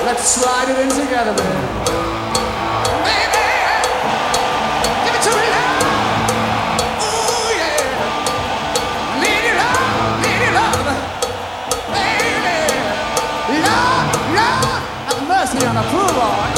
Let's slide it in together, baby. Baby, give it to me now. Ooh, yeah. Need it love, baby. Love, love, have mercy on a poor boy.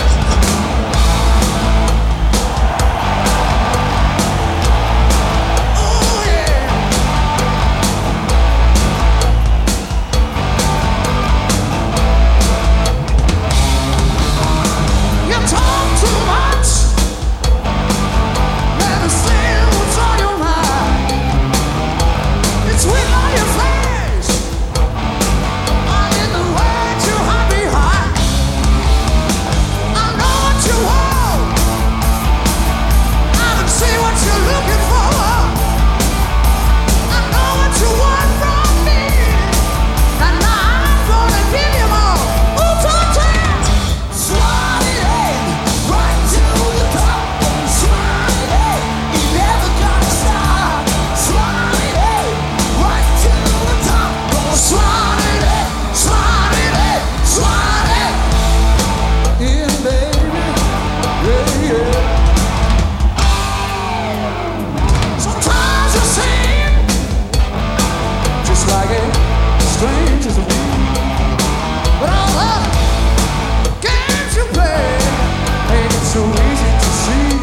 Strange as a weed, but all the games you play ain't it so easy to see.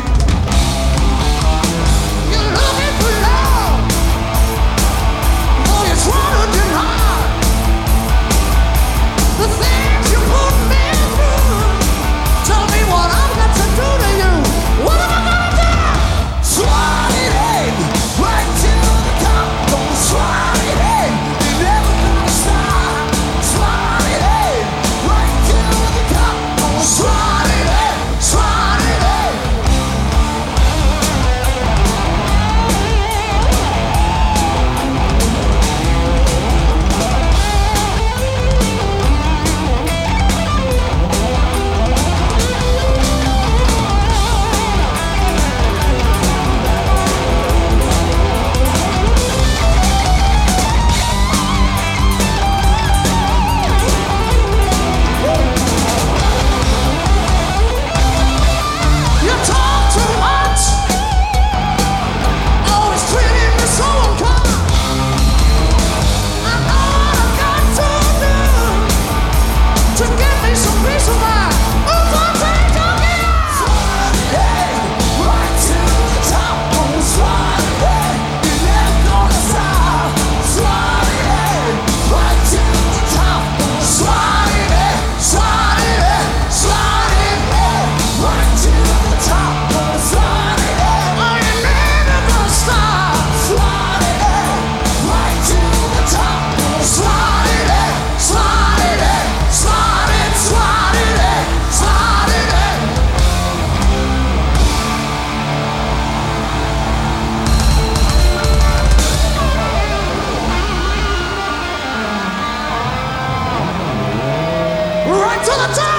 You're looking for love, though you try to deny the things you put me through. Tell me what I've got to do to you. What am I gonna do? Slide it in, right to the top. Don't slide it in. You never gonna stop. Slide it in, right to the top. Don't slide it in, slide it in. You talk too much, always treating me so unkind. I know what I've got to do to get me some peace of mind. Ooh, don't take talking. Slide it in, right to the top. Oh, slide it in, you're never gonna stop. Slide it in, right to the top. Oh, slide it in, slide it in, slide it in, right to the top. Oh, slide it in, oh, you're never gonna stop. Slide it in, right to the top. Oh, slide it in, slide it in, slide it, slide it in, slide it in. Right to the top!